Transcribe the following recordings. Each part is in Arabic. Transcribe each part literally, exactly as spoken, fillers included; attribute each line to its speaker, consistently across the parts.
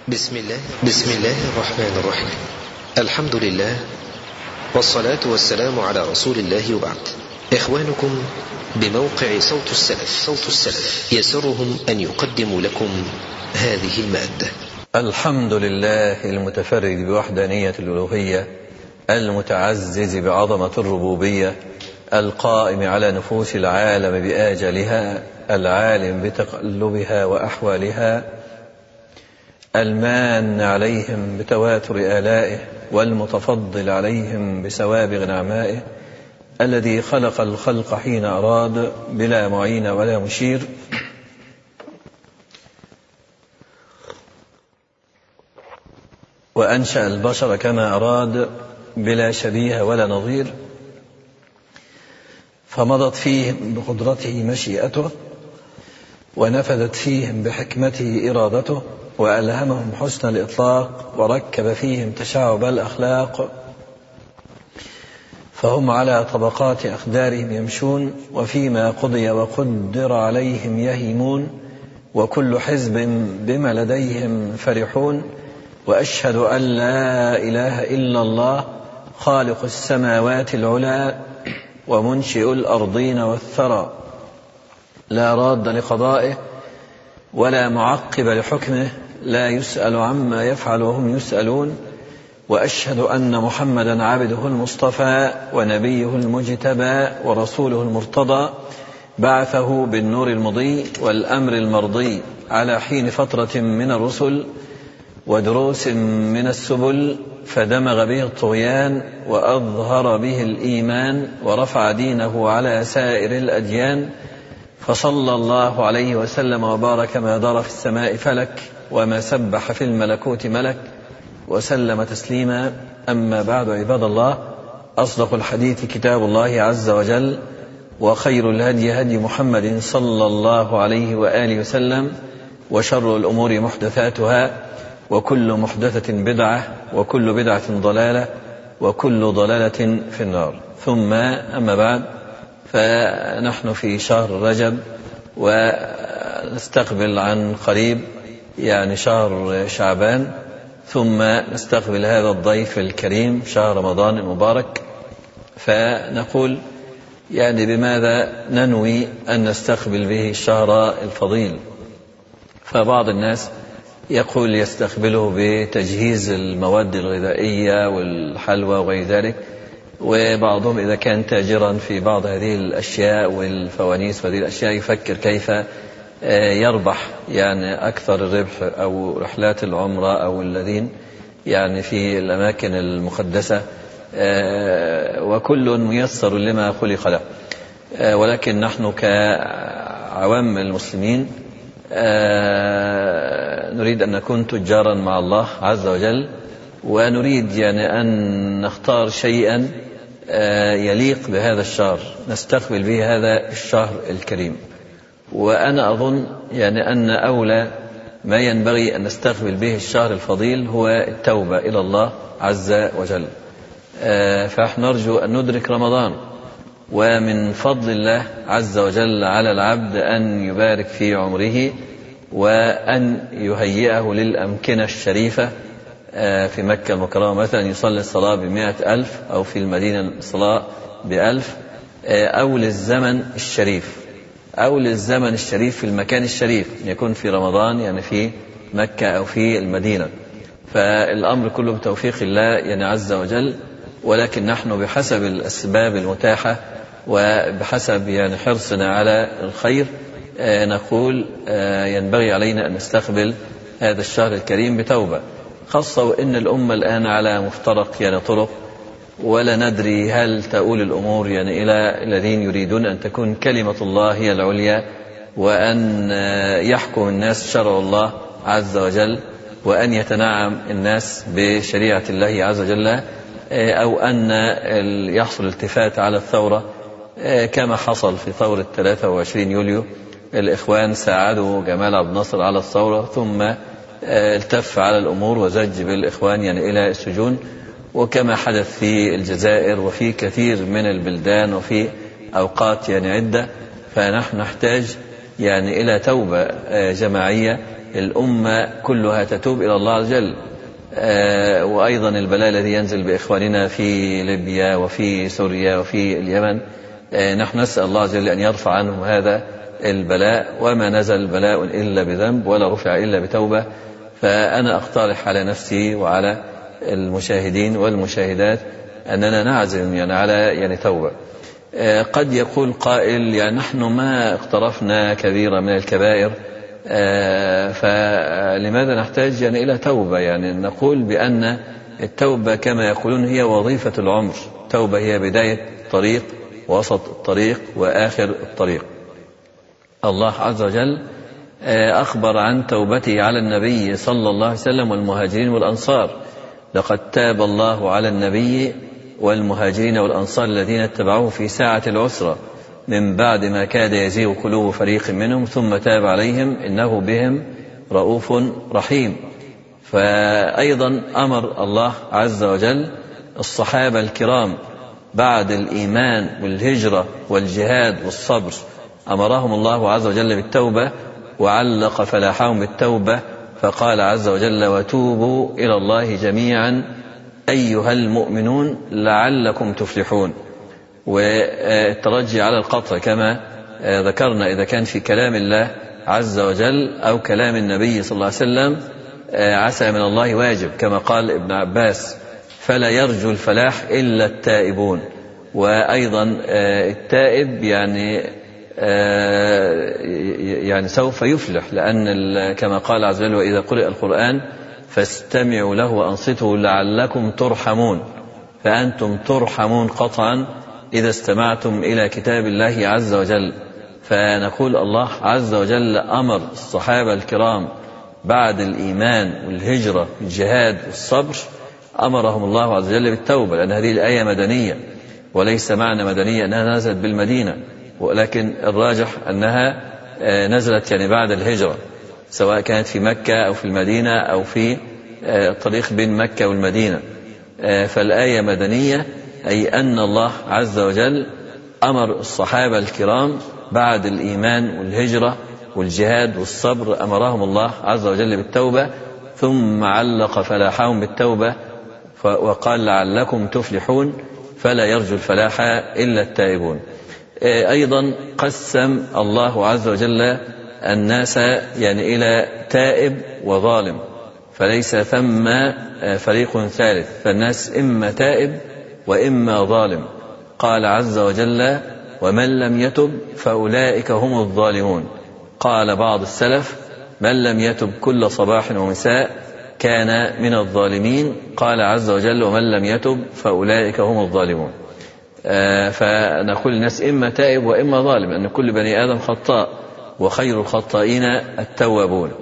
Speaker 1: بسم الله, بسم الله الرحمن الرحيم. الحمد لله والصلاة والسلام على رسول الله وبعد. إخوانكم بموقع صوت السلف, صوت السلف يسرهم أن يقدموا لكم هذه المادة.
Speaker 2: الحمد لله المتفرد بوحدانية الألوهية، المتعزز بعظمة الربوبية، القائم على نفوس العالم بآجلها، العالم بتقلبها وأحوالها، المان عليهم بتواتر آلائه، والمتفضل عليهم بسوابغ نعمائه، الذي خلق الخلق حين أراد بلا معين ولا مشير، وأنشأ البشر كما أراد بلا شبيه ولا نظير، فمضت فيهم بقدرته مشيئته، ونفذت فيهم بحكمته إرادته، وألهمهم حسن الإطلاق، وركب فيهم تشعب الأخلاق، فهم على طبقات أقدارهم يمشون، وفيما قضي وقدر عليهم يهيمون، وكل حزب بما لديهم فرحون. وأشهد أن لا إله إلا الله خالق السماوات العلى ومنشئ الأرضين والثرى، لا راد لقضائه ولا معقب لحكمه، لا يسأل عما يفعل وهم يسألون. وأشهد أن محمدا عبده المصطفى ونبيه المجتبى ورسوله المرتضى، بعثه بالنور المضي والأمر المرضي على حين فترة من الرسل ودروس من السبل، فدمغ به الطغيان وأظهر به الإيمان، ورفع دينه على سائر الأديان، فصلى الله عليه وسلم وبارك ما دار في السماء فلك وما سبح في الملكوت ملك، وسلم تسليما. أما بعد، عباد الله، أصدق الحديث كتاب الله عز وجل، وخير الهدي هدي محمد صلى الله عليه وآله وسلم، وشر الأمور محدثاتها، وكل محدثة بدعة، وكل بدعة ضلالة، وكل ضلالة في النار. ثم أما بعد، فنحن في شهر رجب، ونستقبل عن قريب يعني شهر شعبان، ثم نستقبل هذا الضيف الكريم شهر رمضان المبارك. فنقول يعني بماذا ننوي أن نستقبل به الشهر الفضيل؟ فبعض الناس يقول يستقبله بتجهيز المواد الغذائية والحلوى وغير ذلك، وبعضهم إذا كان تاجرا في بعض هذه الأشياء والفوانيس وهذه الأشياء يفكر كيف يربح يعني أكثر الربح، أو رحلات العمرة، أو الذين يعني في الأماكن المقدسة، وكل ميسر لما خلق له. ولكن نحن كعوام المسلمين نريد أن نكون تجارا مع الله عز وجل، ونريد يعني أن نختار شيئا يليق بهذا الشهر نستقبل به هذا الشهر الكريم. وأنا أظن يعني أن أولى ما ينبغي أن نستقبل به الشهر الفضيل هو التوبة إلى الله عز وجل. فنحن نرجو أن ندرك رمضان، ومن فضل الله عز وجل على العبد أن يبارك في عمره، وأن يهيئه للأمكنة الشريفة. في مكة المكرمة مثلا يصلي الصلاة بمائة ألف، أو في المدينة الصلاة بألف، أو للزمن الشريف، أو للزمن الشريف في المكان الشريف، يكون في رمضان يعني في مكة أو في المدينة. فالأمر كله بتوفيق الله يعني عز وجل، ولكن نحن بحسب الأسباب المتاحة وبحسب يعني حرصنا على الخير نقول ينبغي علينا أن نستقبل هذا الشهر الكريم بتوبة، خاصة وإن الأمة الآن على مفترق يعني طرق، ولا ندري هل تؤول الأمور يعني إلى الذين يريدون أن تكون كلمة الله هي العليا، وأن يحكم الناس شرع الله عز وجل، وأن يتنعم الناس بشريعة الله عز وجل، أو أن يحصل التفات على الثورة كما حصل في ثورة ثلاثة وعشرين يوليو. الإخوان ساعدوا جمال عبد الناصر على الثورة، ثم التف على الأمور وزج بالإخوان يعني إلى السجون، وكما حدث في الجزائر وفي كثير من البلدان وفي أوقات يعني عدة. فنحن نحتاج يعني إلى توبة جماعية الأمة كلها تتوب إلى الله عز وجل. آه وأيضا البلاء الذي ينزل بإخواننا في ليبيا وفي سوريا وفي اليمن، آه نحن نسأل الله عز وجل أن يرفع عنهم هذا البلاء، وما نزل بلاء إلا بذنب ولا رفع إلا بتوبة. فأنا أقترح على نفسي وعلى المشاهدين والمشاهدات أننا نعزم يعني على يعني توبة. آه قد يقول قائل يعني نحن ما اقترفنا كبيرة من الكبائر، آه فلماذا نحتاج يعني إلى توبة؟ يعني نقول بأن التوبة كما يقولون هي وظيفة العمر. التوبة هي بداية الطريق ووسط الطريق وآخر الطريق. الله عز وجل أخبر عن توبته على النبي صلى الله عليه وسلم والمهاجرين والأنصار: لقد تاب الله على النبي والمهاجرين والأنصار الذين اتبعوه في ساعة العسرة من بعد ما كاد يزيغ قلوب فريق منهم ثم تاب عليهم إنه بهم رؤوف رحيم. فأيضا أمر الله عز وجل الصحابة الكرام بعد الإيمان والهجرة والجهاد والصبر، أمرهم الله عز وجل بالتوبة، وعلق فلاحهم بالتوبة فقال عز وجل: وتوبوا إلى الله جميعا أيها المؤمنون لعلكم تفلحون. والترجي على القطع كما ذكرنا إذا كان في كلام الله عز وجل أو كلام النبي صلى الله عليه وسلم عسى من الله واجب، كما قال ابن عباس: فلا يرجو الفلاح إلا التائبون. وأيضا التائب يعني يعني سوف يفلح، لأن كما قال عز وجل: وإذا قرئ القرآن فاستمعوا له وأنصتوا لعلكم ترحمون. فأنتم ترحمون قطعا إذا استمعتم إلى كتاب الله عز وجل. فنقول الله عز وجل أمر الصحابة الكرام بعد الإيمان والهجرة والجهاد والصبر، أمرهم الله عز وجل بالتوبة، لأن هذه الآية مدنية، وليس معنى مدنية أنها نزلت بالمدينة، ولكن الراجح أنها نزلت يعني بعد الهجرة، سواء كانت في مكة أو في المدينة أو في الطريق بين مكة والمدينة. فالآية مدنية، أي أن الله عز وجل أمر الصحابة الكرام بعد الإيمان والهجرة والجهاد والصبر، أمرهم الله عز وجل بالتوبة، ثم علق فلاحهم بالتوبة وقال: لعلكم تفلحون. فلا يرجو الفلاح إلا التائبون. أيضا قسم الله عز وجل الناس يعني إلى تائب وظالم، فليس ثم فريق ثالث، فالناس إما تائب وإما ظالم. قال عز وجل: ومن لم يتب فأولئك هم الظالمون. قال بعض السلف: من لم يتب كل صباح ومساء كان من الظالمين. قال عز وجل: ومن لم يتب فأولئك هم الظالمون. آه فنقول الناس إما تائب وإما ظالم، أن كل بني آدم خطاء وخير الخطائين التوابون.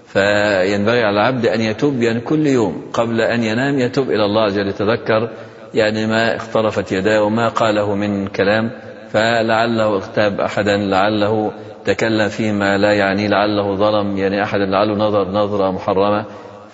Speaker 2: فينبغي على العبد أن يتوب يعني كل يوم قبل أن ينام، يتوب إلى الله عز وجل، يتذكر يعني ما اخترفت يداه وما قاله من كلام، فلعله اغتاب أحدا، لعله تكلم فيما لا يعني، لعله ظلم يعني أحدا، لعله نظر نظرة محرمة،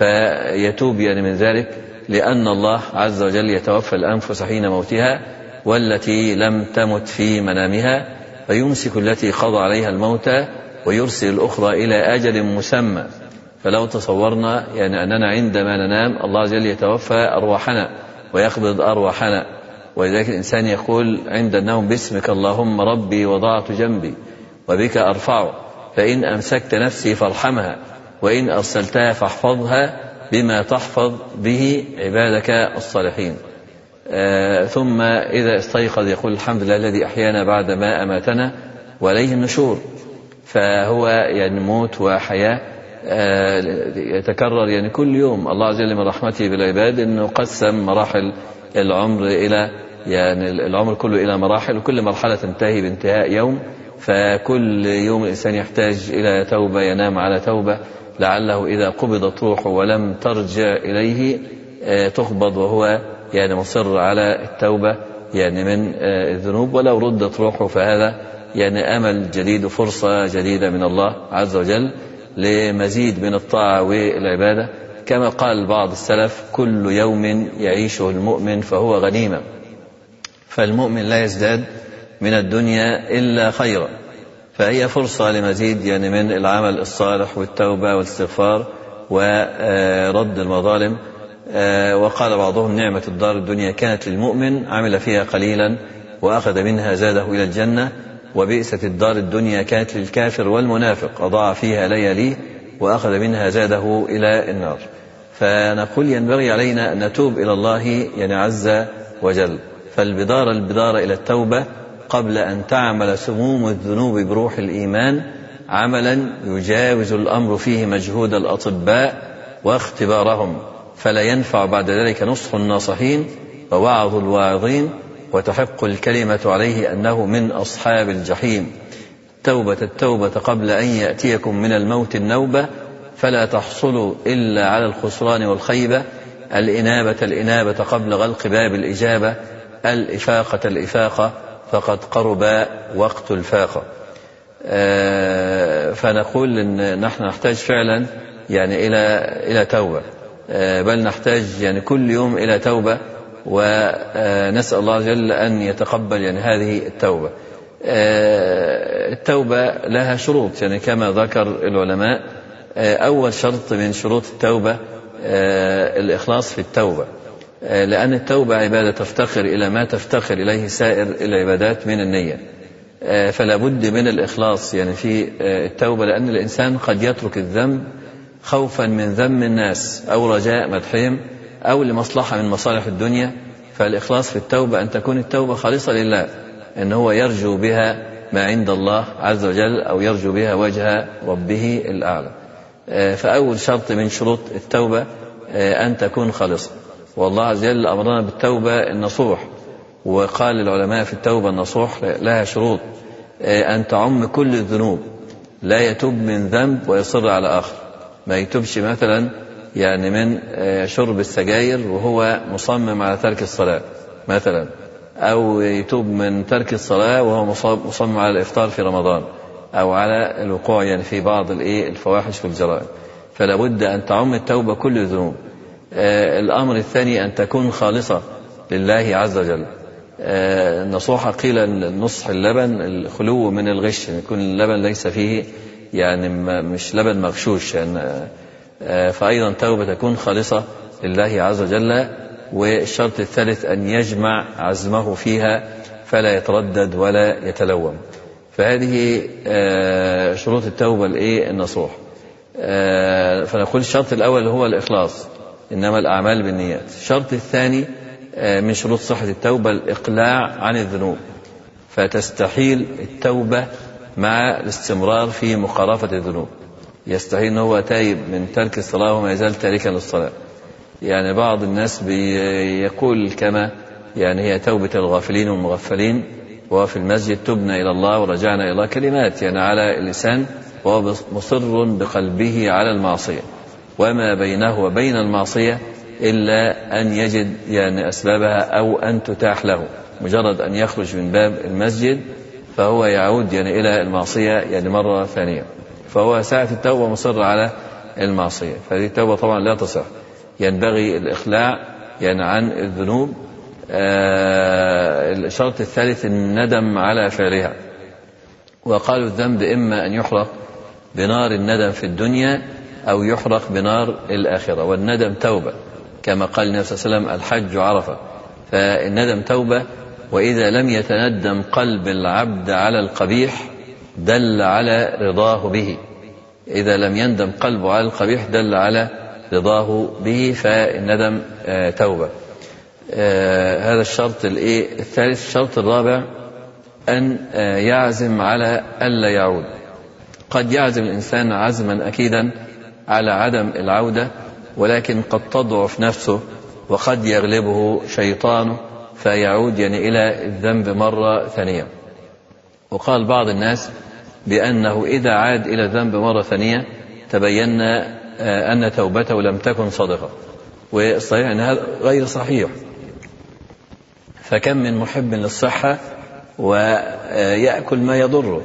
Speaker 2: فيتوب يعني من ذلك، لأن الله عز وجل يتوفى الأنفس حين موتها والتي لم تمت في منامها، فيمسك التي قضى عليها الموت ويرسل الأخرى إلى أجل مسمى. فلو تصورنا يعني أننا عندما ننام الله عز وجل يتوفى أرواحنا ويقبض أرواحنا، ولذلك الإنسان يقول عند النوم: باسمك اللهم ربي وضعت جنبي وبك أرفع، فإن أمسكت نفسي فارحمها وإن أرسلتها فاحفظها بما تحفظ به عبادك الصالحين. آه ثم إذا استيقظ يقول: الحمد لله الذي أحيانا بعد ما أماتنا وإليه النشور. فهو يعني موت وحياة آه يتكرر يعني كل يوم. الله عز وجل من رحمته بالعباد أنه قسم مراحل العمر إلى يعني العمر كله إلى مراحل، وكل مرحلة تنتهي بانتهاء يوم، فكل يوم الإنسان يحتاج إلى توبة، ينام على توبة، لعله إذا قبضت روحه ولم ترجع إليه تقبض وهو يعني مصر على التوبة يعني من الذنوب، ولو ردت روحه فهذا يعني أمل جديد وفرصة جديدة من الله عز وجل لمزيد من الطاعة والعبادة. كما قال بعض السلف: كل يوم يعيشه المؤمن فهو غنيمة. فالمؤمن لا يزداد من الدنيا إلا خيرا، فهي فرصة لمزيد يعني من العمل الصالح والتوبة والاستغفار ورد المظالم. وقال بعضهم نعمة الدار الدنيا كانت للمؤمن عمل فيها قليلا وأخذ منها زاده إلى الجنة، وبئست الدار الدنيا كانت للكافر والمنافق أضاع فيها لياليه وأخذ منها زاده إلى النار. فنقول ينبغي علينا أن نتوب إلى الله يعني عز وجل، فالبدار البدار إلى التوبة قبل أن تعمل سموم الذنوب بروح الإيمان عملا يجاوز الأمر فيه مجهود الأطباء واختبارهم، فلا ينفع بعد ذلك نصح الناصحين ووعظ الواعظين، وتحق الكلمة عليه أنه من أصحاب الجحيم. توبة التوبة قبل أن يأتيكم من الموت النوبة، فلا تحصلوا إلا على الخسران والخيبة. الإنابة الإنابة قبل غلق باب الإجابة، الإفاقة الإفاقة فقد قرب وقت الفاقة. آه فنقول إن نحن نحتاج فعلا يعني إلى إلى توبة، آه بل نحتاج يعني كل يوم إلى توبة، ونسأل الله جل أن يتقبل يعني هذه التوبة. آه التوبة لها شروط يعني كما ذكر العلماء. آه أول شرط من شروط التوبة آه الإخلاص في التوبة، آه لأن التوبة عبادة تفتقر إلى ما تفتقر إليه سائر العبادات من النية، آه فلا بد من الإخلاص يعني في آه التوبة، لأن الإنسان قد يترك الذنب خوفا من ذم الناس أو رجاء مدحهم أو لمصلحة من مصالح الدنيا. فالإخلاص في التوبة أن تكون التوبة خالصة لله، أن هو يرجو بها ما عند الله عز وجل أو يرجو بها وجه ربه الأعلى. فأول شرط من شروط التوبة أن تكون خالصة، والله عز وجل أمرنا بالتوبة النصوح، وقال العلماء في التوبة النصوح لها شروط: أن تعم كل الذنوب، لا يتوب من ذنب ويصر على آخر، ما يتوبش مثلا يعني من شرب السجاير وهو مصمم على ترك الصلاة مثلا، أو يتوب من ترك الصلاة وهو مصمم على الإفطار في رمضان، أو على الوقوع يعني في بعض الفواحش والجرائم. فلا بد أن تعم التوبة كل الذنوب. الأمر الثاني أن تكون خالصة لله عز وجل. النصوحة قيل النصح اللبن الخلو من الغش، يكون اللبن ليس فيه يعني مش لبن مغشوش يعني. فأيضا توبة تكون خالصة لله عز وجل. والشرط الثالث أن يجمع عزمه فيها فلا يتردد ولا يتلوم. فهذه شروط التوبة النصوح. فنقول الشرط الأول هو الإخلاص، إنما الأعمال بالنيات. الشرط الثاني من شروط صحة التوبة الإقلاع عن الذنوب، فتستحيل التوبة مع الاستمرار في مقارفة الذنوب. يستحيل أنه هو تايب من ترك الصلاة وما يزال تاركا للصلاة. يعني بعض الناس بيقول كما يعني هي توبة الغافلين والمغفلين، وهو في المسجد تبنا إلى الله ورجعنا إلى الله، كلمات يعني على اللسان وهو مصر بقلبه على المعصية، وما بينه وبين المعصية إلا أن يجد يعني أسبابها أو أن تتاح له. مجرد أن يخرج من باب المسجد فهو يعود يعني إلى المعصية يعني مرة ثانية، فهو ساعة التوبة مصر على المعصية، فهذه التوبة طبعا لا تصح. ينبغي الإخلاع يعني عن الذنوب. آه الشرط الثالث الندم على فعلها، وقالوا الذنب إما أن يحرق بنار الندم في الدنيا أو يحرق بنار الآخرة، والندم توبة كما قال النبي صلى الله عليه وسلم: الحج عرفة. فالندم توبة، وإذا لم يتندم قلب العبد على القبيح دل على رضاه به. إذا لم يندم قلبه على القبيح دل على رضاه به، فالندم آه توبة. آه هذا الشرط الثالث. الشرط الرابع أن آه يعزم على ألا يعود. قد يعزم الإنسان عزما أكيدا على عدم العودة، ولكن قد تضعف نفسه وقد يغلبه شيطانه فيعود يعني إلى الذنب مرة ثانية. وقال بعض الناس بأنه إذا عاد إلى الذنب مرة ثانية تبين أن توبته لم تكن صادقة، والصحيح أن هذا غير صحيح. فكم من محب للصحة ويأكل ما يضره.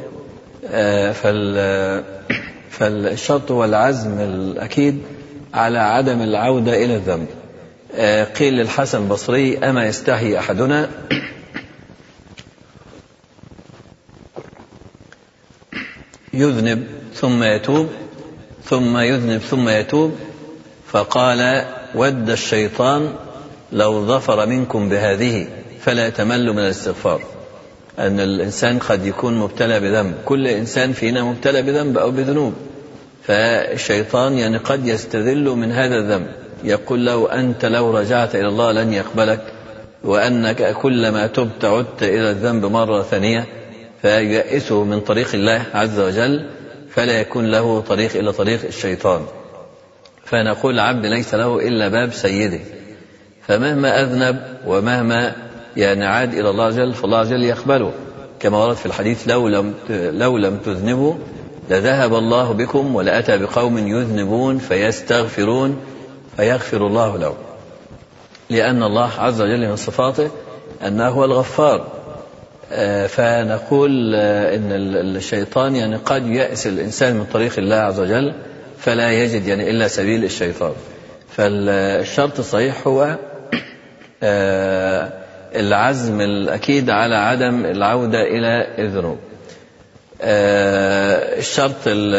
Speaker 2: فالشرط هو العزم الأكيد على عدم العودة إلى الذنب. قيل للحسن البصري: أما يستحي أحدنا يذنب ثم يتوب ثم يذنب ثم يتوب، فقال ود الشيطان لو ظفر منكم بهذه فلا تملوا من الاستغفار. أن الإنسان قد يكون مبتلى بذنب، كل إنسان فينا مبتلى بذنب أو بذنوب، فالشيطان يعني قد يستذل من هذا الذنب، يقول له أنت لو رجعت إلى الله لن يقبلك، وأنك كلما تبت عدت إلى الذنب مرة ثانية، فييأسه من طريق الله عز وجل، فلا يكون له طريق إلا طريق الشيطان. فنقول العبد ليس له إلا باب سيده، فمهما أذنب ومهما يعني عاد إلى الله جل فالله جل يقبله، كما ورد في الحديث لو لم, لو لم تذنبوا لذهب الله بكم ولأتى بقوم يذنبون فيستغفرون فيغفر الله له، لأن الله عز وجل من صفاته أنه هو الغفار. فنقول إن الشيطان يعني قد يأس الإنسان من طريق الله عز وجل فلا يجد يعني إلا سبيل الشيطان. فالشرط الصحيح هو العزم الأكيد على عدم العودة إلى الذنوب. الشرط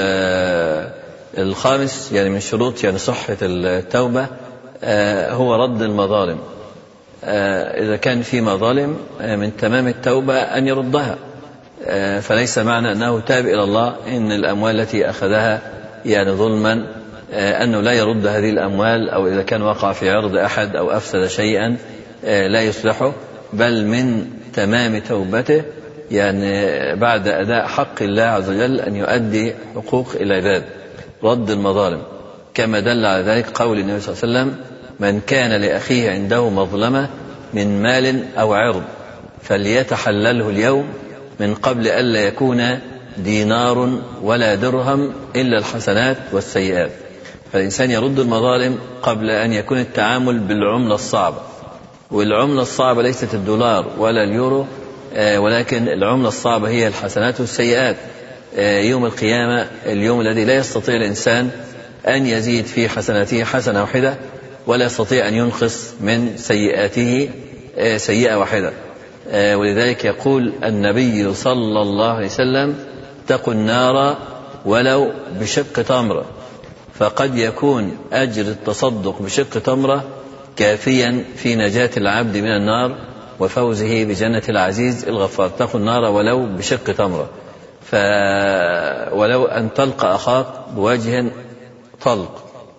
Speaker 2: الخامس يعني من شروط يعني صحة التوبة هو رد المظالم. إذا كان في مظالم من تمام التوبة أن يردها، فليس معنى أنه تاب إلى الله إن الأموال التي أخذها يعني ظلما أنه لا يرد هذه الأموال، أو إذا كان وقع في عرض أحد أو أفسد شيئا لا يصلحه، بل من تمام توبته يعني بعد أداء حق الله عز وجل أن يؤدي حقوق العباد، رد المظالم، كما دل على ذلك قول النبي صلى الله عليه وسلم من كان لأخيه عنده مظلمة من مال أو عرض فليتحلله اليوم من قبل ألا يكون دينار ولا درهم إلا الحسنات والسيئات. فالإنسان يرد المظالم قبل أن يكون التعامل بالعملة الصعبة، والعملة الصعبة ليست الدولار ولا اليورو، ولكن العملة الصعبة هي الحسنات والسيئات. يوم القيامة اليوم الذي لا يستطيع الإنسان أن يزيد في حسناته حسنة واحدة، ولا يستطيع أن ينقص من سيئاته سيئة واحدة. ولذلك يقول النبي صلى الله عليه وسلم اتقوا النار ولو بشق تمرة، فقد يكون أجر التصدق بشق تمرة كافيا في نجاة العبد من النار وفوزه بجنة العزيز الغفار. اتقوا النار ولو بشق تمرة، ولو أن تلقى أخاك بوجه طلق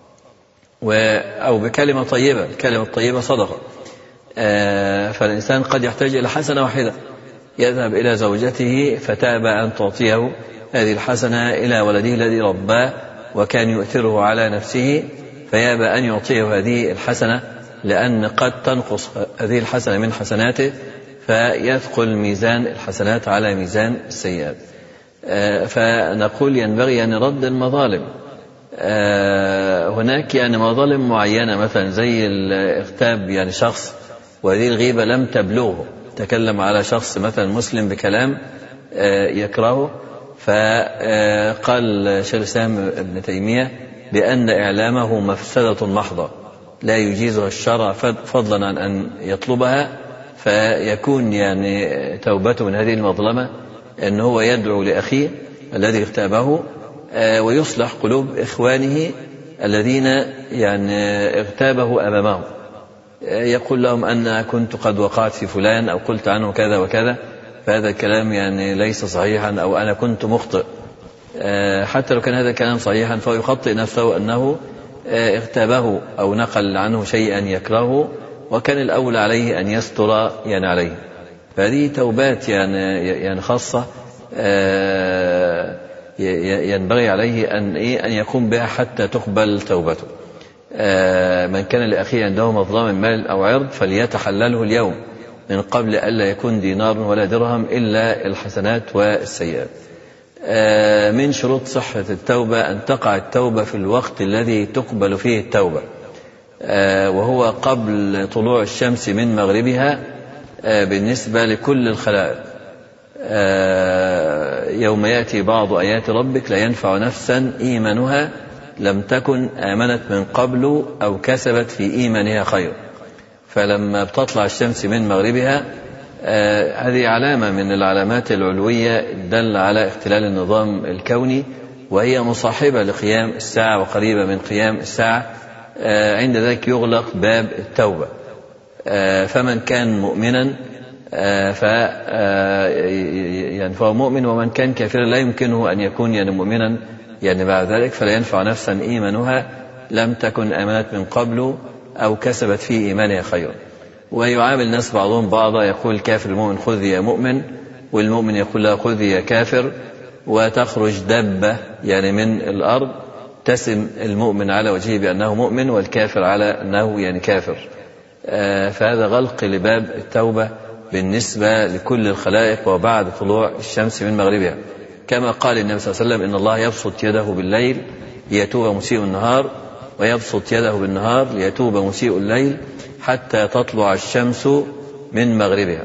Speaker 2: أو بكلمة طيبة، الكلمة الطيبة صدقة. فالإنسان قد يحتاج إلى حسنة واحدة، يذهب إلى زوجته فتأبى أن تعطيه هذه الحسنة، إلى ولده الذي رباه وكان يؤثره على نفسه فيأبى أن يعطيه هذه الحسنة، لأن قد تنقص هذه الحسنة من حسناته فيثقل ميزان الحسنات على ميزان السيئات. فنقول ينبغي أن رد المظالم. هناك يعني مظالم معينة، مثلا زي اغتاب يعني شخص وهذه الغيبة لم تبلغه، تكلم على شخص مثلا مسلم بكلام يكرهه، فقال شيخ الإسلام ابن تيمية بأن إعلامه مفسدة محضة لا يجيزها الشرع فضلا عن أن يطلبها، فيكون يعني توبته من هذه المظلمة أنه هو يدعو لأخيه الذي اغتابه ويصلح قلوب إخوانه الذين يعني اغتابه أمامه، يقول لهم أن كنت قد وقعت في فلان أو قلت عنه كذا وكذا، فهذا الكلام يعني ليس صحيحا، أو أنا كنت مخطئ. حتى لو كان هذا الكلام صحيحا فهو يخطئ نفسه أنه اغتابه أو نقل عنه شيئا يكرهه، وكان الأولى عليه أن يستر يعني عليه. فهذه توبات يعني يعني خاصة ينبغي عليه أن أن يقوم بها حتى تقبل توبته. من كان لأخيه عنده مظلمة من مال أو عرض فليتحلله اليوم من قبل ألا يكون دينار ولا درهم إلا الحسنات والسيئات. من شروط صحة التوبة أن تقع التوبة في الوقت الذي تقبل فيه التوبة، وهو قبل طلوع الشمس من مغربها بالنسبة لكل الخلائق. يوم يأتي بعض آيات ربك لا ينفع نفسا إيمانها لم تكن آمنت من قبل أو كسبت في إيمانها خير. فلما بتطلع الشمس من مغربها هذه علامة من العلامات العلوية دل على اختلال النظام الكوني، وهي مصاحبة لقيام الساعة وقريبة من قيام الساعة. عند ذلك يغلق باب التوبة. فمن كان مؤمنا ف يعني فهو مؤمن، ومن كان كافرا لا يمكنه أن يكون يعني مؤمنا يعني بعد ذلك، فلا ينفع نفسا إيمانها لم تكن آمنت من قبل أو كسبت في إيمانها خيرا. ويعامل الناس بعضهم بعضا، يقول الكافر المؤمن خذ يا مؤمن، والمؤمن يقول له خذ يا كافر، وتخرج دبة يعني من الأرض تسم المؤمن على وجهه بأنه مؤمن، والكافر على أنه يعني كافر. آه فهذا غلق لباب التوبة بالنسبة لكل الخلائق وبعد طلوع الشمس من مغربها، كما قال النبي صلى الله عليه وسلم إن الله يبسط يده بالليل ليتوب مسيء النهار، ويبسط يده بالنهار ليتوب مسيء الليل حتى تطلع الشمس من مغربها.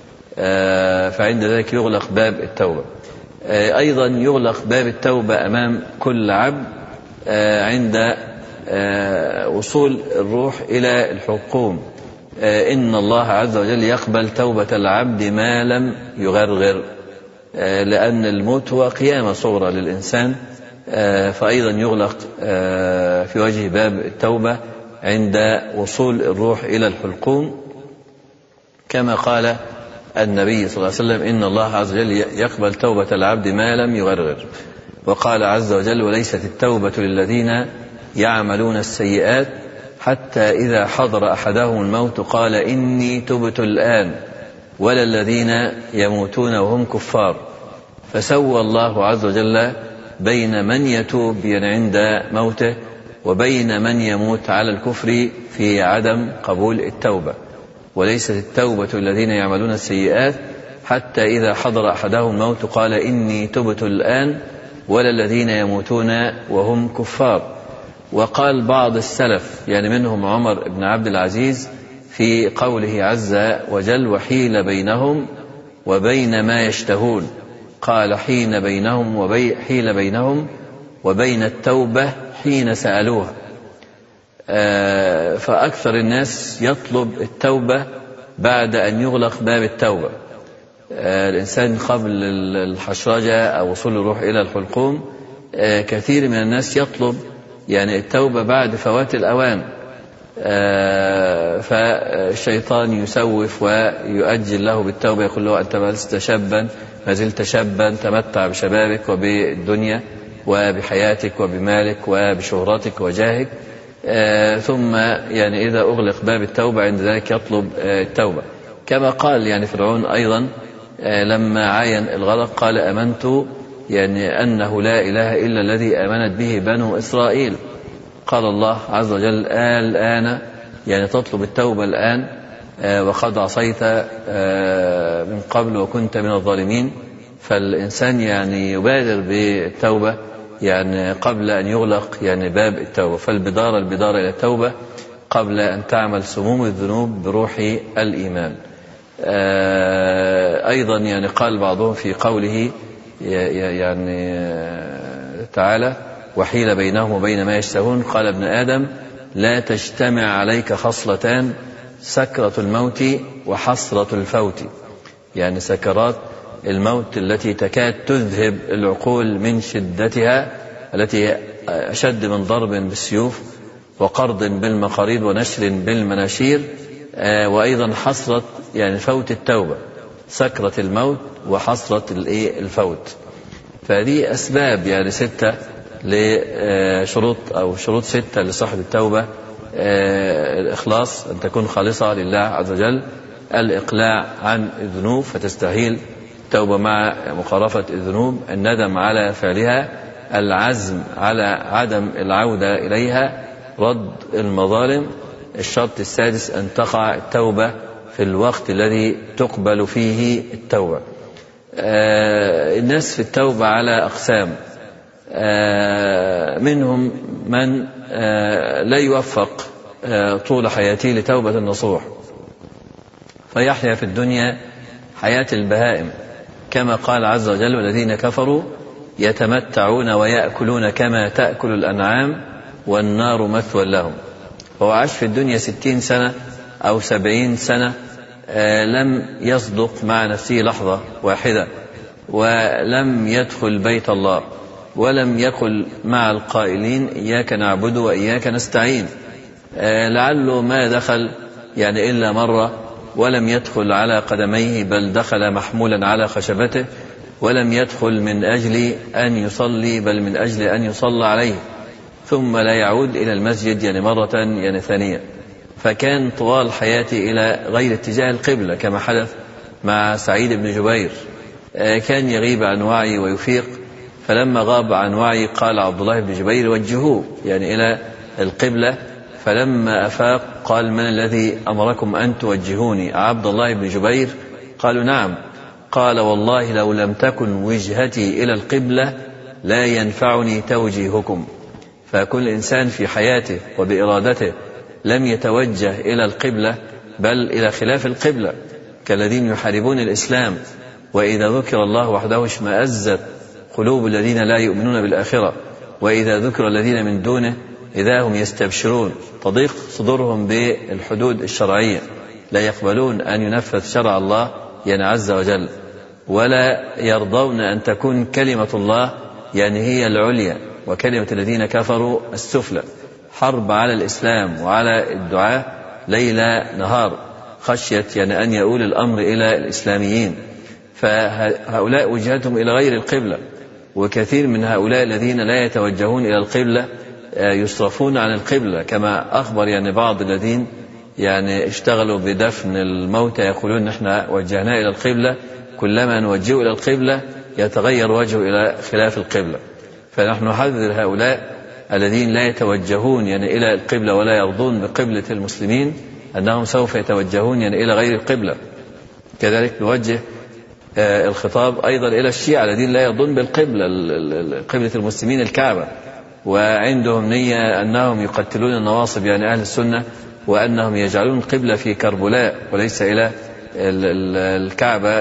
Speaker 2: آه فعند ذلك يغلق باب التوبة. آه أيضا يغلق باب التوبة أمام كل عبد آه عند آه وصول الروح إلى الحلقوم. آه إن الله عز وجل يقبل توبة العبد ما لم يغرغر، آه لأن الموت هو قيامة صغرى للإنسان. آه فأيضا يغلق آه في وجه باب التوبة عند وصول الروح إلى الحلقوم، كما قال النبي صلى الله عليه وسلم إن الله عز وجل يقبل توبة العبد ما لم يغرغر. وقال عز وجل وليست التوبة للذين يعملون السيئات حتى إذا حضر أحدهم الموت قال إني تبت الآن، ولا الذين يموتون وهم كفار. فسوى الله عز وجل بين من يتوب عند موته وبين من يموت على الكفر في عدم قبول التوبة. وليست التوبة الذين يعملون السيئات حتى إذا حضر أحدهم الموت قال إني تبت الآن، ولا الذين يموتون وهم كفار. وقال بعض السلف يعني منهم عمر بن عبد العزيز في قوله عز وجل وحيل بينهم وبين ما يشتهون، قال حين بينهم وبي حيل بينهم وبين التوبة حين سألوها. آه فأكثر الناس يطلب التوبة بعد أن يغلق باب التوبة. آه الإنسان قبل الحشرجة أو وصول الروح إلى الحلقوم آه كثير من الناس يطلب يعني التوبة بعد فوات الأوان. آه فالشيطان يسوف ويؤجل له بالتوبة، يقول له أنت ما لست شابا، ما زلت شابا، تمتع بشبابك وبالدنيا وبحياتك وبمالك وبشهرتك وجاهك. آه ثم يعني إذا أغلق باب التوبة عند ذلك يطلب آه التوبة، كما قال يعني فرعون أيضا آه لما عاين الغرق قال آمنت يعني أنه لا إله إلا الذي آمنت به بنو إسرائيل. قال الله عز وجل الآن يعني تطلب التوبة الآن آه وقد عصيت آه من قبل وكنت من الظالمين. فالإنسان يعني يبادر بالتوبة يعني قبل أن يغلق يعني باب التوبة. فالبدارة البدارة إلى التوبة قبل أن تعمل سموم الذنوب بروح الإيمان. آه أيضا يعني قال بعضهم في قوله يعني تعالى وحيل بينهم وبين ما يشتهون قال ابن آدم لا تجتمع عليك خصلتان سكرة الموت وحسرة الفوت. يعني سكرات الموت التي تكاد تذهب العقول من شدتها، التي أشد من ضرب بالسيوف وقرض بالمقاريض ونشر بالمناشير. وأيضا حسرة يعني فوت التوبة، سكرة الموت وحسرة الفوت. فهذه أسباب يعني ستة لشروط أو شروط ستة لصاحب التوبة: الإخلاص، أن تكون خالصة لله عز وجل، الإقلاع عن الذنوب فتستحيل التوبة مع مخالفة الذنوب، الندم على فعلها، العزم على عدم العودة إليها، رد المظالم. الشرط السادس أن تقع التوبة في الوقت الذي تقبل فيه التوبة. آه الناس في التوبة على أقسام. آه منهم من آه لا يوفق آه طول حياته لتوبة النصوح، فيحيا في الدنيا حياة البهائم، كما قال عز وجل والذين كفروا يتمتعون ويأكلون كما تأكل الأنعام والنار مثوى لهم. هو عاش في الدنيا ستين سنة أو سبعين سنة لم يصدق مع نفسه لحظة واحدة، ولم يدخل بيت الله، ولم يقل مع القائلين إياك نعبد وإياك نستعين، لعله ما دخل يعني إلا مرة، ولم يدخل على قدميه بل دخل محمولا على خشبته، ولم يدخل من أجل أن يصلي بل من أجل أن يصلى عليه، ثم لا يعود إلى المسجد يعني مرة يعني ثانية. فكان طوال حياته إلى غير اتجاه القبلة كما حدث مع سعيد بن جبير، كان يغيب عن وعي ويفيق، فلما غاب عن وعي قال عبد الله بن جبير وجهوه يعني إلى القبلة، فلما أفاق قال من الذي أمركم أن توجهوني عبد الله بن جبير؟ قالوا نعم. قال والله لو لم تكن وجهتي إلى القبلة لا ينفعني توجيهكم. فكل إنسان في حياته وبإرادته لم يتوجه إلى القبلة بل إلى خلاف القبلة، كالذين يحاربون الإسلام، وإذا ذكر الله وحده اشمأزت قلوب الذين لا يؤمنون بالآخرة، وإذا ذكر الذين من دونه إذا هم يستبشرون، تضيق صدورهم بالحدود الشرعية، لا يقبلون أن ينفذ شرع الله يعني عز وجل، ولا يرضون أن تكون كلمة الله يعني هي العليا وكلمة الذين كفروا السفلى. حرب على الإسلام وعلى الدعاء ليل نهار، خشية يعني أن يؤول الأمر إلى الإسلاميين، فهؤلاء وجهتهم إلى غير القبلة. وكثير من هؤلاء الذين لا يتوجهون إلى القبلة يصرفون عن القبلة، كما أخبر يعني بعض الذين يعني اشتغلوا بدفن الموتى يقولون نحن وجهنا إلى القبلة، كلما نوجه إلى القبلة يتغير وجهه إلى خلاف القبلة. فنحن نحذر هؤلاء الذين لا يتوجهون يعني إلى القبلة ولا يرضون بقبلة المسلمين أنهم سوف يتوجهون يعني إلى غير القبلة. كذلك نوجه الخطاب أيضا إلى الشيعة الذين لا يرضون بالقبلة، قبلة المسلمين الكعبة، وعندهم نية أنهم يقتلون النواصب يعني أهل السنة، وأنهم يجعلون القبلة في كربلاء وليس إلى الكعبة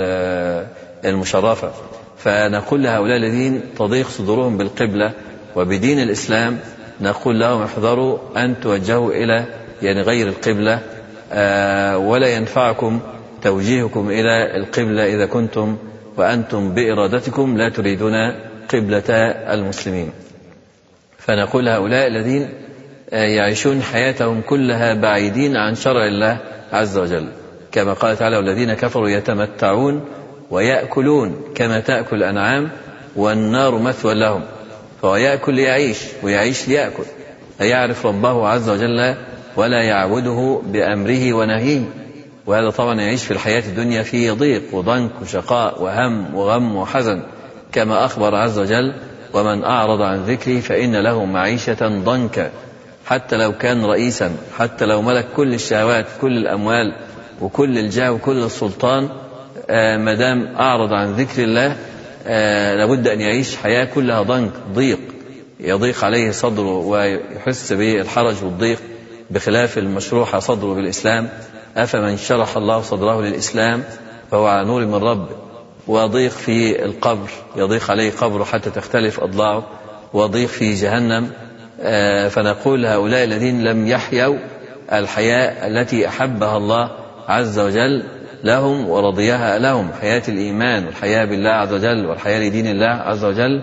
Speaker 2: المشرفة. فنقول لهؤلاء الذين تضيق صدورهم بالقبلة وبدين الإسلام، نقول لهم احذروا أن توجهوا إلى يعني غير القبلة، ولا ينفعكم توجيهكم إلى القبلة إذا كنتم وأنتم بإرادتكم لا تريدون قبلة المسلمين. فنقول هؤلاء الذين يعيشون حياتهم كلها بعيدين عن شرع الله عز وجل، كما قال تعالى والذين كفروا يتمتعون ويأكلون كما تأكل الأنعام والنار مثوى لهم. فهو يأكل ليعيش ويعيش ليأكل، لا يعرف ربه عز وجل ولا يعبده بأمره ونهيه، وهذا طبعا يعيش في الحياة الدنيا في ضيق وضنك وشقاء وهم وغم وحزن، كما أخبر عز وجل ومن أعرض عن ذكري فإن له معيشة ضنكا. حتى لو كان رئيسا، حتى لو ملك كل الشهوات كل الأموال وكل الجاه وكل السلطان، مدام أعرض عن ذكر الله لابد أن يعيش حياة كلها ضنك ضيق، يضيق عليه صدره ويحس بالحرج والضيق، بخلاف المشروح صدره بالإسلام. أفمن شرح الله صدره للإسلام فهو على نور من ربه. وضيق في القبر، يضيق عليه قبره حتى تختلف أضلاعه، وضيق في جهنم. فنقول هؤلاء الذين لم يحيوا الحياة التي أحبها الله عز وجل لهم ورضيها لهم، حياة الإيمان والحياة بالله عز وجل والحياة لدين الله عز وجل،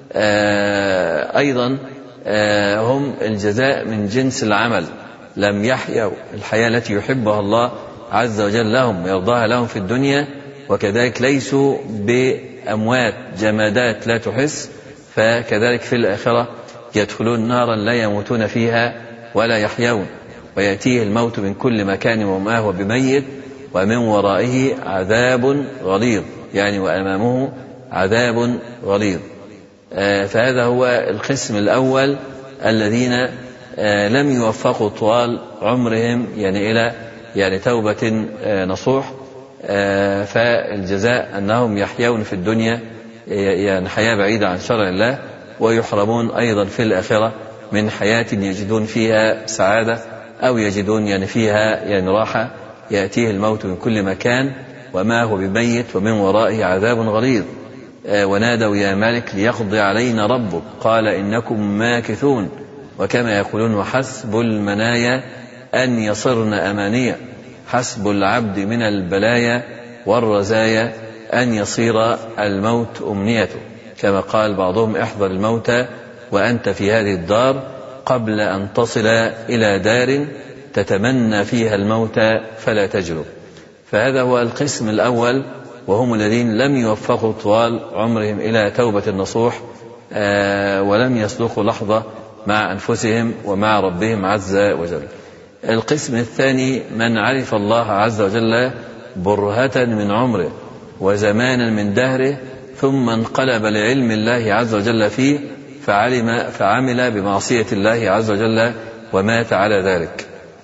Speaker 2: أيضا هم الجزاء من جنس العمل. لم يحيوا الحياة التي يحبها الله عز وجل لهم ويرضاها لهم في الدنيا، وكذلك ليسوا بأموات جمادات لا تحس، فكذلك في الآخرة يدخلون نارا لا يموتون فيها ولا يحيون، ويأتيه الموت من كل مكان وما هو بميت ومن ورائه عذاب غليظ، يعني وأمامه عذاب غليظ. فهذا هو القسم الأول الذين لم يوفقوا طوال عمرهم يعني إلى يعني توبة نصوح، فالجزاء أنهم يحيون في الدنيا يعني حياة بعيدة عن شرع الله، ويحرمون أيضا في الآخرة من حياة يجدون فيها سعادة أو يجدون يعني فيها يعني راحة. يأتيه الموت من كل مكان وما هو بميت ومن ورائه عذاب غليظ. ونادوا يا مالك ليقضي علينا ربك قال إنكم ماكثون. وكما يقولون وحسب المنايا أن يصرن أمانية، حسب العبد من البلايا والرزايا أن يصير الموت أمنيته، كما قال بعضهم: احذر الموت وأنت في هذه الدار قبل أن تصل إلى دار تتمنى فيها الموت فلا تجرؤ. فهذا هو القسم الأول، وهم الذين لم يوفقوا طوال عمرهم إلى توبة النصوح ولم يصدقوا لحظة مع أنفسهم ومع ربهم عز وجل. القسم الثاني: من عرف الله عز وجل برهة من عمره وزمانا من دهره ثم انقلب لعلم الله عز وجل فيه فعلم فعمل بمعصية الله عز وجل ومات على ذلك.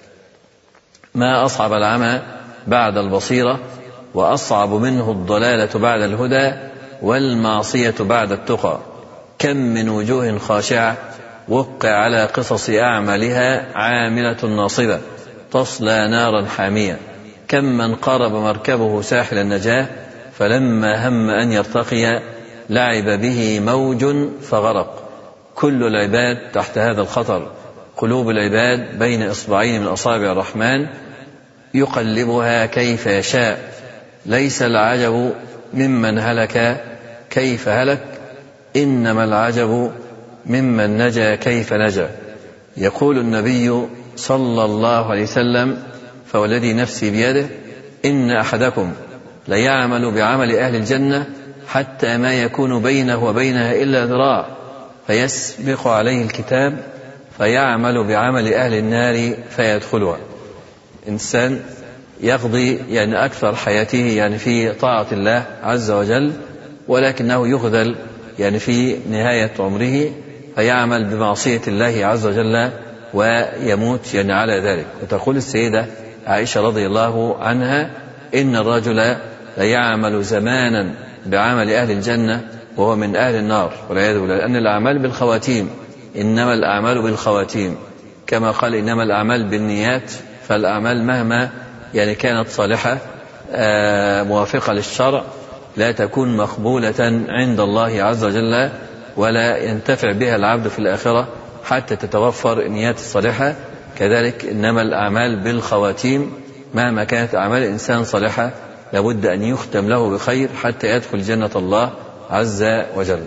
Speaker 2: ما أصعب العمى بعد البصيرة، وأصعب منه الضلالة بعد الهدى، والمعصية بعد التقى. كم من وجوه خاشعة وقع على قصص أعمالها عاملة ناصبة تصلى نارا حامية. كم من قارب مركبه ساحل النجاة فلما هم أن يرتقي لعب به موج فغرق. كل العباد تحت هذا الخطر. قلوب العباد بين إصبعين من أصابع الرحمن يقلبها كيف يشاء. ليس العجب ممن هلك كيف هلك، إنما العجب ممن نجا كيف نجا. يقول النبي صلى الله عليه وسلم: فوالذي نفسي بيده إن أحدكم ليعمل بعمل أهل الجنة حتى ما يكون بينه وبينها إلا ذراع فيسبق عليه الكتاب فيعمل بعمل أهل النار فيدخلها. إنسان يقضي يعني أكثر حياته يعني في طاعة الله عز وجل، ولكنه يخذل يعني في نهاية عمره فيعمل بمعصية الله عز وجل ويموت يعني على ذلك. وتقول السيدة عائشة رضي الله عنها: إن الرجل ليعمل زمانا بعمل أهل الجنة وهو من أهل النار والعياذ بالله. لأن الأعمال بالخواتيم، إنما الأعمال بالخواتيم، كما قال: إنما الأعمال بالنيات. فالأعمال مهما يعني كانت صالحة موافقة للشرع لا تكون مقبولة عند الله عز وجل، ولا ينتفع بها العبد في الآخرة حتى تتوفر النيات الصالحة. كذلك إنما الأعمال بالخواتيم، مهما كانت أعمال الإنسان صالحة لابد أن يختم له بخير حتى يدخل جنة الله عز وجل.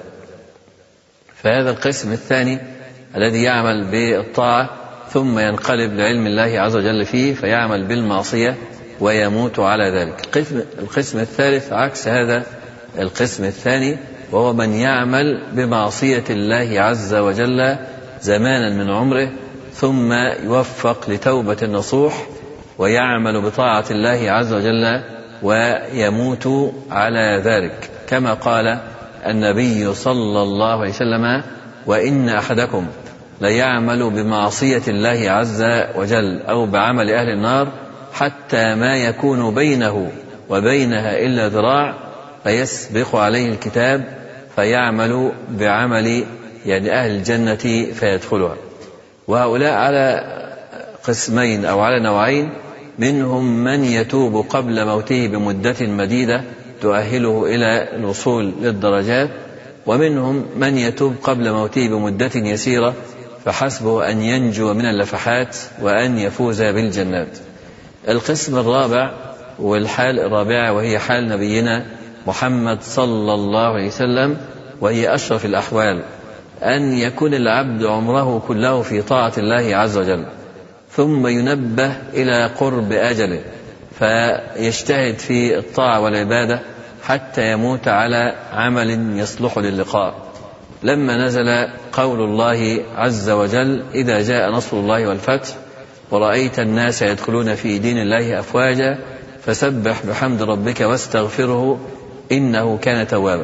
Speaker 2: فهذا القسم الثاني الذي يعمل بالطاعة ثم ينقلب لعلم الله عز وجل فيه فيعمل بالمعصية ويموت على ذلك. القسم الثالث عكس هذا القسم الثاني، وهو من يعمل بمعصية الله عز وجل زمانا من عمره ثم يوفق لتوبة النصوح ويعمل بطاعة الله عز وجل ويموت على ذلك، كما قال النبي صلى الله عليه وسلم: وإن أحدكم ليعمل بمعصية الله عز وجل أو بعمل أهل النار حتى ما يكون بينه وبينها إلا ذراع فيسبق عليه الكتاب فيعمل بعمل يعني أهل الجنة فيدخلها. وهؤلاء على قسمين أو على نوعين: منهم من يتوب قبل موته بمدة مديدة تؤهله إلى الوصول للدرجات، ومنهم من يتوب قبل موته بمدة يسيرة فحسبه أن ينجو من اللفحات وأن يفوز بالجنات. القسم الرابع والحال الرابعة وهي حال نبينا محمد صلى الله عليه وسلم، وهي أشرف الأحوال: أن يكون العبد عمره كله في طاعة الله عز وجل ثم ينبه إلى قرب أجله فيجتهد في الطاعة والعبادة حتى يموت على عمل يصلح للقاء. لما نزل قول الله عز وجل: إذا جاء نصر الله والفتح ورأيت الناس يدخلون في دين الله أفواجا فسبح بحمد ربك واستغفره إنه كان توابا.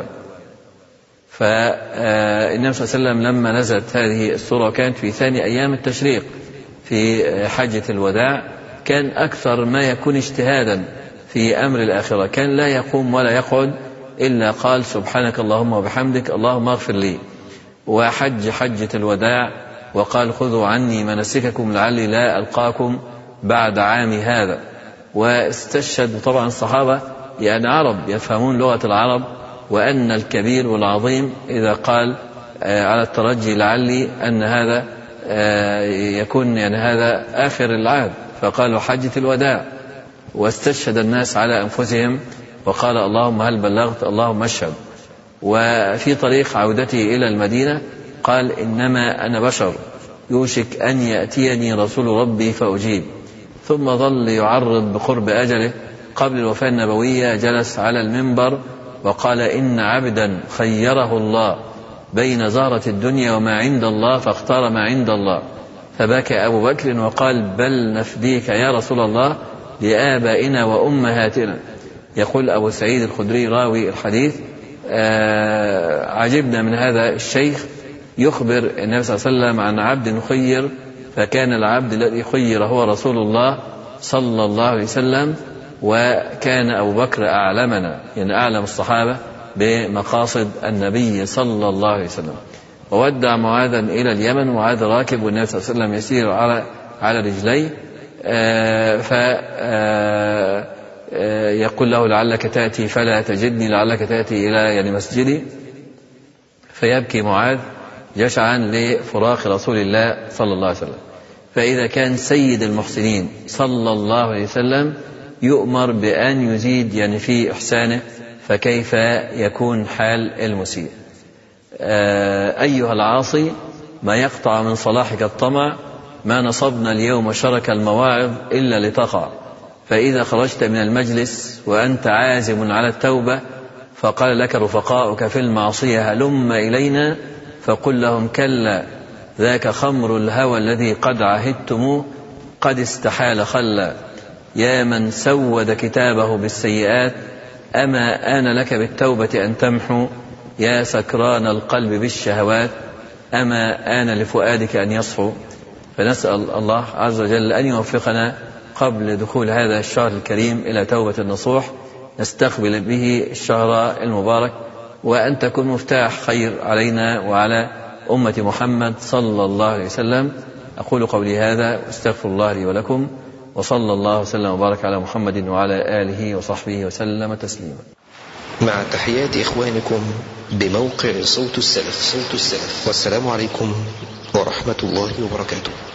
Speaker 2: فالنبي صلى الله عليه وسلم لما نزلت هذه السورة كانت في ثاني أيام التشريق في حجة الوداع، كان أكثر ما يكون اجتهادا في أمر الآخرة، كان لا يقوم ولا يقعد إلا قال: سبحانك اللهم وبحمدك اللهم اغفر لي. وحج حجة الوداع وقال: خذوا عني مناسككم لعلي لا ألقاكم بعد عامي هذا. واستشهد طبعا الصحابة يعني عرب يفهمون لغة العرب، وأن الكبير والعظيم إذا قال على الترجي لعلي أن هذا يكون يعني هذا آخر العهد، فقالوا حجة الوداع. واستشهد الناس على أنفسهم وقال اللهم هل بلغت اللهم اشهد. وفي طريق عودته إلى المدينة قال إنما أنا بشر يوشك أن يأتيني رسول ربي فأجيب. ثم ظل يعرض بقرب أجله. قبل الوفاة النبوية جلس على المنبر وقال إن عبدا خيره الله بين زهرة الدنيا وما عند الله فاختار ما عند الله، فبكى أبو بكر وقال بل نفديك يا رسول الله لآبائنا وأمهاتنا. يقول أبو سعيد الخدري راوي الحديث آه عجبنا من هذا الشيخ يخبر النبي صلى الله عليه وسلم عن عبد خير، فكان العبد الذي خير هو رسول الله صلى الله عليه وسلم، وكان أبو بكر أعلمنا يعني أعلم الصحابة بمقاصد النبي صلى الله عليه وسلم. وودع معاذا إلى اليمن، معاذ راكب والنبي صلى الله عليه وسلم يسير على على رجليه، فيقول له لعلك تأتي فلا تجدني، لعلك تأتي إلى يعني مسجدي، فيبكي معاذ جشعا لفراق رسول الله صلى الله عليه وسلم. فإذا كان سيد المحسنين صلى الله عليه وسلم يؤمر بأن يزيد يعني في إحسانه، فكيف يكون حال المسيء؟ أيها العاصي ما يقطع من صلاحك الطمع، ما نصبنا اليوم شرك المواعظ إلا لتقع. فإذا خرجت من المجلس وأنت عازم على التوبة فقال لك رفقاؤك في المعصية هلم إلينا، فقل لهم كلا ذاك خمر الهوى الذي قد عهدتموه قد استحال خلا. يا من سود كتابه بالسيئات أما آن لك بالتوبة أن تمحو، يا سكران القلب بالشهوات أما آن لفؤادك أن يصحو. فنسأل الله عز وجل أن يوفقنا قبل دخول هذا الشهر الكريم إلى توبة النصوح نستقبل به الشهر المبارك، وأن تكون مفتاح خير علينا وعلى أمة محمد صلى الله عليه وسلم. أقول قولي هذا واستغفر الله لي ولكم، وصلى الله وسلم وبارك على محمد وعلى آله وصحبه وسلم تسليما.
Speaker 1: مع تحيات إخوانكم بموقع صوت السلف. صوت السلف. والسلام عليكم ورحمة الله وبركاته.